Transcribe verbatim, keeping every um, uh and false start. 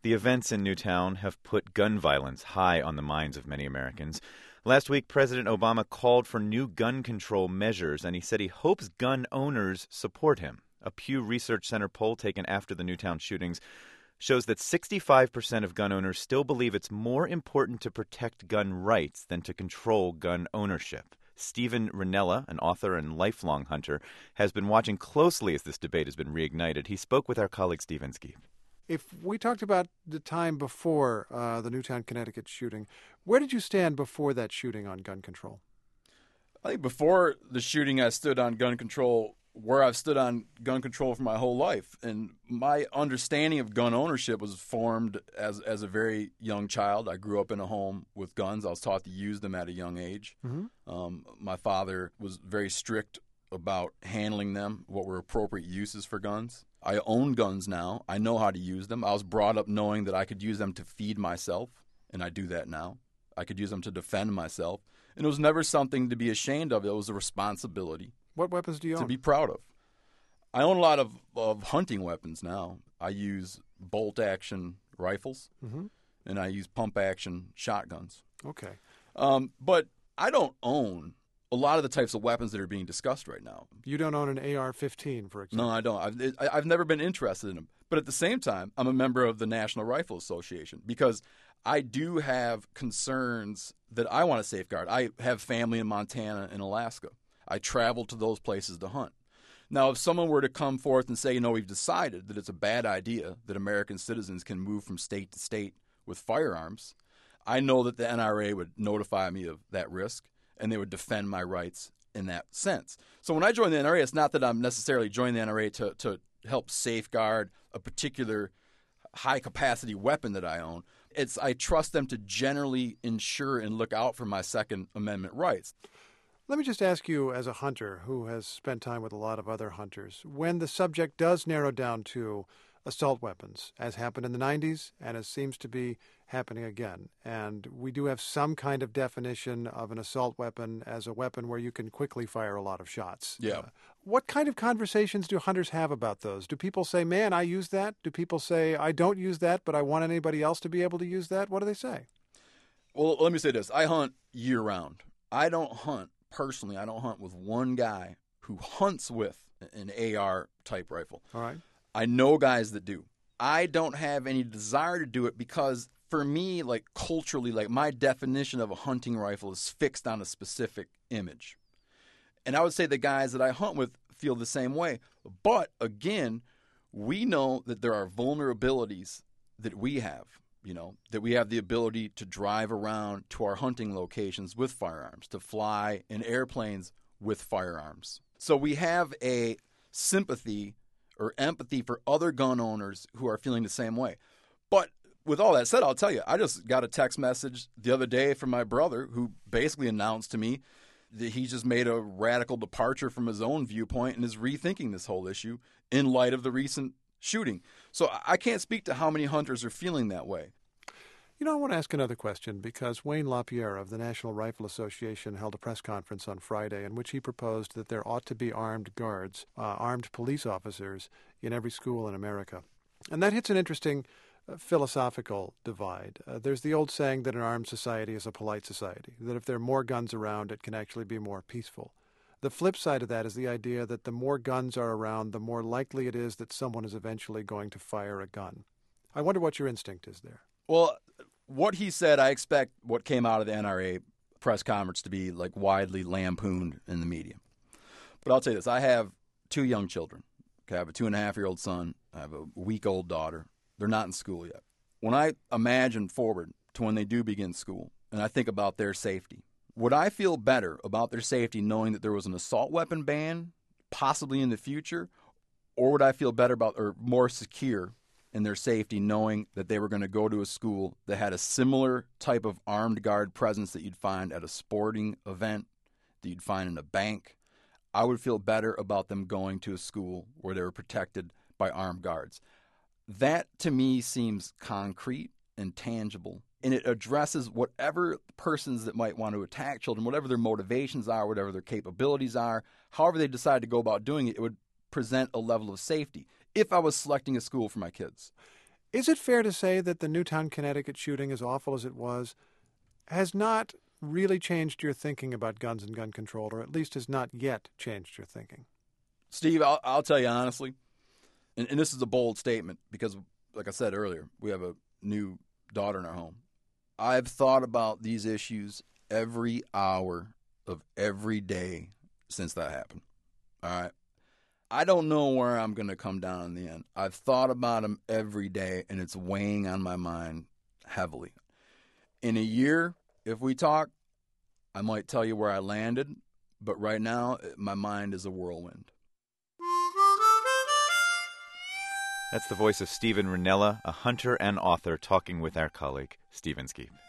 The events in Newtown have put gun violence high on the minds of many Americans. Last week, President Obama called for new gun control measures, and he said he hopes gun owners support him. A Pew Research Center poll taken after the Newtown shootings shows that sixty-five percent of gun owners still believe it's more important to protect gun rights than to control gun ownership. Steven Rinella, an author and lifelong hunter, has been watching closely as this debate has been reignited. He spoke with our colleague Steve Inskeep. If we talked about the time before uh, the Newtown, Connecticut shooting, where did you stand before that shooting on gun control? I think before the shooting, I stood on gun control where I've stood on gun control for my whole life. And my understanding of gun ownership was formed as as a very young child. I grew up in a home with guns. I was taught to use them at a young age. Mm-hmm. Um, my father was very strict about handling them, what were appropriate uses for guns. I own guns now. I know how to use them. I was brought up knowing that I could use them to feed myself, and I do that now. I could use them to defend myself. And it was never something to be ashamed of. It was a responsibility. What weapons do you own? To be proud of. I own a lot of, of hunting weapons now. I use bolt-action rifles, mm-hmm. and I use pump-action shotguns. Okay. Um, but I don't own a lot of the types of weapons that are being discussed right now. You don't own an A R fifteen, for example? No, I don't. I've, I've never been interested in them. But at the same time, I'm a member of the National Rifle Association because I do have concerns that I want to safeguard. I have family in Montana and Alaska. I travel to those places to hunt. Now, if someone were to come forth and say, you know, we've decided that it's a bad idea that American citizens can move from state to state with firearms, I know that the N R A would notify me of that risk, and they would defend my rights in that sense. So when I join the N R A, it's not that I'm necessarily joining the N R A to, to help safeguard a particular high-capacity weapon that I own. It's I trust them to generally ensure and look out for my Second Amendment rights. Let me just ask you, as a hunter who has spent time with a lot of other hunters, when the subject does narrow down to assault weapons, as happened in the nineties and as seems to be happening again, and we do have some kind of definition of an assault weapon as a weapon where you can quickly fire a lot of shots. Yeah. Uh, what kind of conversations do hunters have about those? Do people say, man, I use that? Do people say, I don't use that, but I want anybody else to be able to use that? What do they say? Well, let me say this. I hunt year-round. I don't hunt Personally, I don't hunt with one guy who hunts with an A R-type rifle. All right. I know guys that do. I don't have any desire to do it because, for me, like culturally, like my definition of a hunting rifle is fixed on a specific image. And I would say the guys that I hunt with feel the same way. But, again, we know that there are vulnerabilities that we have. You know, that we have the ability to drive around to our hunting locations with firearms, to fly in airplanes with firearms. So we have a sympathy or empathy for other gun owners who are feeling the same way. But with all that said, I'll tell you, I just got a text message the other day from my brother who basically announced to me that he just made a radical departure from his own viewpoint and is rethinking this whole issue in light of the recent shooting. So I can't speak to how many hunters are feeling that way. You know, I want to ask another question because Wayne LaPierre of the National Rifle Association held a press conference on Friday in which he proposed that there ought to be armed guards, uh, armed police officers in every school in America. And that hits an interesting uh, philosophical divide. Uh, there's the old saying that an armed society is a polite society, that if there are more guns around, it can actually be more peaceful. The flip side of that is the idea that the more guns are around, the more likely it is that someone is eventually going to fire a gun. I wonder what your instinct is there. Well, what he said, I expect what came out of the N R A press conference to be like widely lampooned in the media. But I'll tell you this, I have two young children. Okay, I have a two and a half year old son. I have a week old daughter. They're not in school yet. When I imagine forward to when they do begin school and I think about their safety, would I feel better about their safety knowing that there was an assault weapon ban possibly in the future, or would I feel better about or more secure in their safety knowing that they were going to go to a school that had a similar type of armed guard presence that you'd find at a sporting event, that you'd find in a bank? I would feel better about them going to a school where they were protected by armed guards. That, to me, seems concrete and tangible, and it addresses whatever persons that might want to attack children, whatever their motivations are, whatever their capabilities are, however they decide to go about doing it, it would present a level of safety if I was selecting a school for my kids. Is it fair to say that the Newtown, Connecticut shooting, as awful as it was, has not really changed your thinking about guns and gun control, or at least has not yet changed your thinking? Steve, I'll, I'll tell you honestly, and, and this is a bold statement because, like I said earlier, we have a new daughter in our home. I've thought about these issues every hour of every day since that happened. All right. I don't know where I'm going to come down in the end. I've thought about them every day, and it's weighing on my mind heavily. In a year, if we talk, I might tell you where I landed, but right now, my mind is a whirlwind. That's the voice of Steven Rinella, a hunter and author, talking with our colleague, Stephen Skeep.